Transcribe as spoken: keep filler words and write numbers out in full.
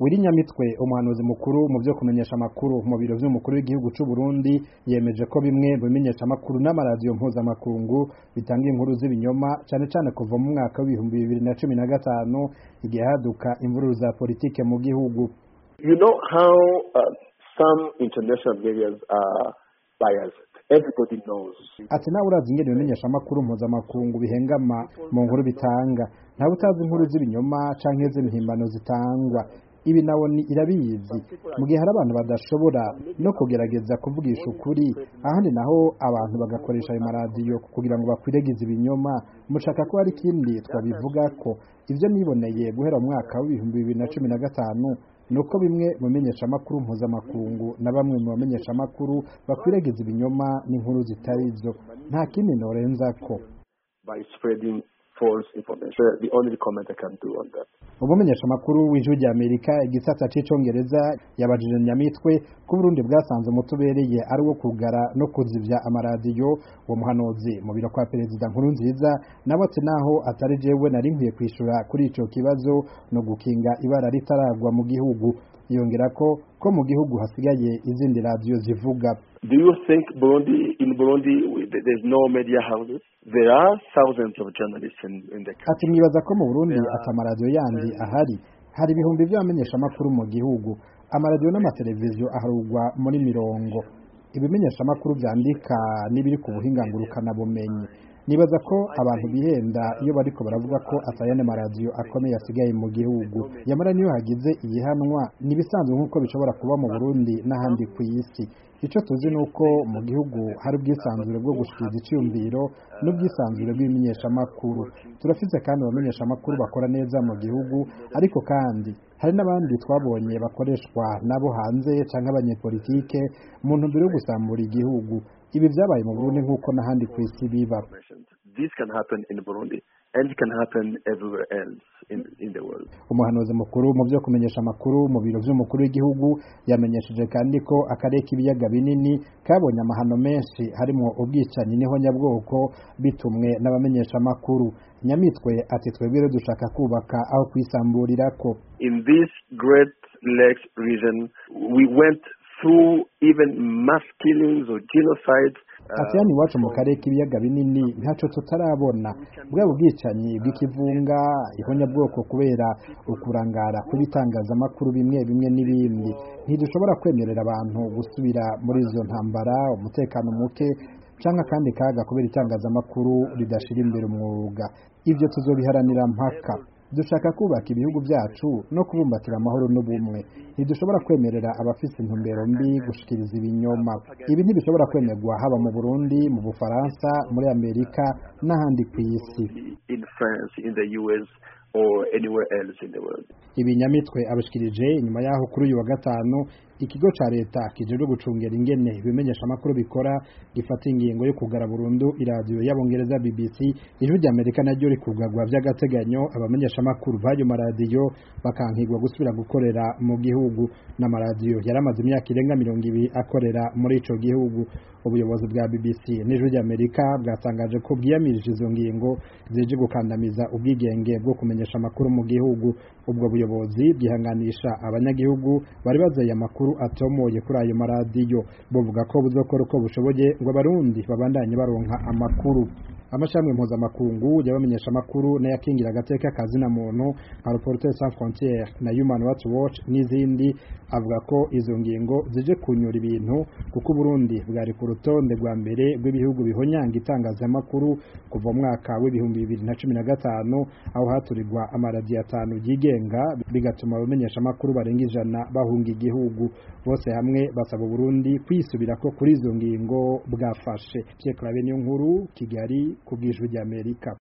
Willy Nyamitwe umuhanuzi mukuru mu byo kumenyesha amakuru mu biro vy'umukuru w'igihugu c'u Burundi yemeje ko bimwe mu bimenyesha amakuru n'amaradiyo mpuzamakungu bitanga inkuru z'ibinyoma cane cane kuva mu mwaka w'ibihumbi bibiri na cumi na gatanu igihe haduka imvururu za politike mu gihugu. You know how uh, some international media are biased. Everybody knows. Ati nawe urazi ingene bimenyesha amakuru mpuzamakungu bihengama mu nkuru bitanga, ntawe utazi inkuru z'ibinyoma canke z'imihimbano zitangwa. Ibi nawo ni irabizi mu gihe hari abantu badashobora no kugerageza kuvugisha ukuri, ahandi naho abantu bagakoresha ayo maradiyo kugira ngo bakwiregize ibinyoma. Mushaka ko hari ikindi twabivuga ko ivyo niboneye guhera mu mwaka w'ibihumbi bibiri na cumi na gatanu nuko bimwe mu menyesha amakuru mpuzamakungu na bamwe mu bamenyesha amakuru bakwiregiza ibinyoma n'inkuru zitari zo. Nta kindi norenza ko by spreading false information. The only comment I can do on that. Umumenyesha makuru w'ijwi rya Amerika igisata c'icongereza yabajije Nyamitwe ko Burundi bwasanze umutubereye ari wo kugara no kuzivya amaradiyo. Uwo muhanuzi mu biro kwa Perezida Nkurunziza nawe ati naho atari jewe nari nkwiye kwishura kuri ico kibazo no gukinga ibara ritaragwa mu gihugu. Yongera ko ko mu gihugu hasigaye izindi radiyo zivuga. Do you think Burundi in Burundi there's no media houses? There are thousands of journalists in, in the country. Ati mwibaza ko mu Burundi atamaradiyo yandi ahari. Hari ibihumbi by'abamenyesha amakuru mu gihugu. Amaradiyo n'amateleviziyo aharugwa muri mirongo. Ibimenyesha amakuru byandika n'ibiri ku buhinga ngurukana bumenyi. Nibaza ko abantu bihenda iyo bariko baravuga ko atayane maradiyo akomeye asigaye mu gihugu. Yamara niyo hagize iyihanwa nibisanzwe nkuko bishobora kuba mu Burundi n'ahandi ku isi. Ico tuzi nuko mu gihugu hari ubwisanzure bwo gushikiriza iciyumviro n'ubwisanzure bw'imenyesha amakuru. Turafise kandi abamenyesha amakuru bakora neza mu gihugu, ariko kandi hari n'abandi twabonye bakoreshwa nabo hanze canke abanyepolitike mu ntumbero yo gusambura igihugu. Ibi vyabaye mu Burundi nkuko n'ahandi ku isi biba. This can happen in Burundi and it can happen everywhere else in, in the world. Umuhanuzi mukuru mu byo kumenyesha amakuru mu biro vy'umukuru w'igihugu yamenyesheje kandi ko akarere k'ibiyaga binini kabonye amahano menshi harimo ubwicanyi niho nyabwoko bitumwe n'abamenyesha amakuru. Nyamitwe ati twebwe dushaka kubaka aho kwisamburirako. In this Great Lakes region we went through even mass killings or genocide. Ati yani wacu mu karere k'ibiyaga binini ntaco tutarabona, bwa bwicanyi bw'ikivunga ihonyabwoko kubera ukurangara kubitangaza amakuru bimwe bimwe n'ibindi. Ntidushobora kwemerera abantu gusubira muri izo ntambara, umutekano muke canke kandi kaga kubera itangazamakuru ridashira imbere umwuga. Ivyo tuzobiharanira mpaka. Dushaka kubaka ibihugu byacu no kubumbatira amahoro n'ubumwe. Ntidushobora kwemerera abafise intumbero mbi gushikiriza ibinyoma. Ibi ntibishobora kwemerwa haba mu Burundi, mu Bufaransa, muri Amerika n'ahandi ku isi. In France, in the U S or anywhere else in the world. Ibi Nyamitwe abashikirije nyuma yaho kuri uyu wa gatanu ikigo ca leta kijejwe gucungera ingene ibimenyesha amakuru bikora gifata ingingo yo kugara burundu iradiyo y'abongereza B B C. Ijwi rya Amerika naryo rikugagwa vy'agateganyo abamenyesha amakuru bayo maradiyo bakankigwa gusubira gukorera mu gihugu. N'amaradiyo yaramaze imyaka irenga mirongo ibiri akorera muri ico gihugu. Ubuyobozi bwa B B C n'Ijwi rya Amerika bwatangaje ko bwiyamirije izo ngingo zije gukandamiza ubwigenge bwo kumenyesha amakuru mu gihugu. Ubwo buyobozi bwihanganisha abanyagihugu bari bazeye amakuru atomoye kuri ayo maradiyo. Buvuga ko buzokora uko bushoboye ngo abarundi babandanye baronka amakuru. Amashami mpuzamakungu y'abamenyesha amakuru n'ayakingira agateka kazina muntu nka Reporters Sans Frontières na Human Rights Watch n'izindi avuga ko izo ngingo zije kunyura ibintu kuko Burundi bwari ku rutonde rwa mbere rw'ibihugu bihonyanga itangazamakuru kuva mu mwaka w'ibihumbi bibiri na cumi na gatanu aho haturirwa amaradiyo atanu yigenga bigatuma abamenyesha amakuru barenga ijana bahunga igihugu. Bose hamwe basaba Burundi kwisubira ko kuri izo ngingo bwafashe. Pierre Claver Niyonkuru, Kigali, ku bw'Ijwi rya Amerika.